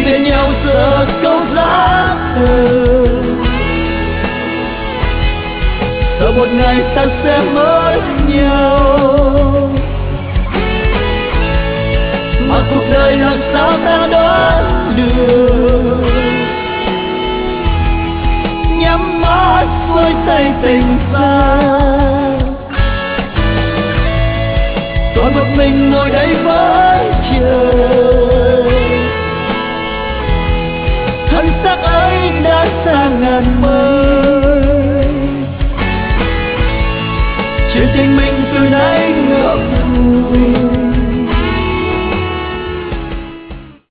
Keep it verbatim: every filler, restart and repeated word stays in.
bên nhau giữa câu giá từ. Sợ một ngày ta sẽ mất nhau, mà cuộc đời làm sao ta đoán được. Nhắm mắt với tay tình xa, còn một mình ngồi đây với trời. Thân xác ấy đã xa ngàn mây, chuyện tình mình từ nay ngậm ngùi.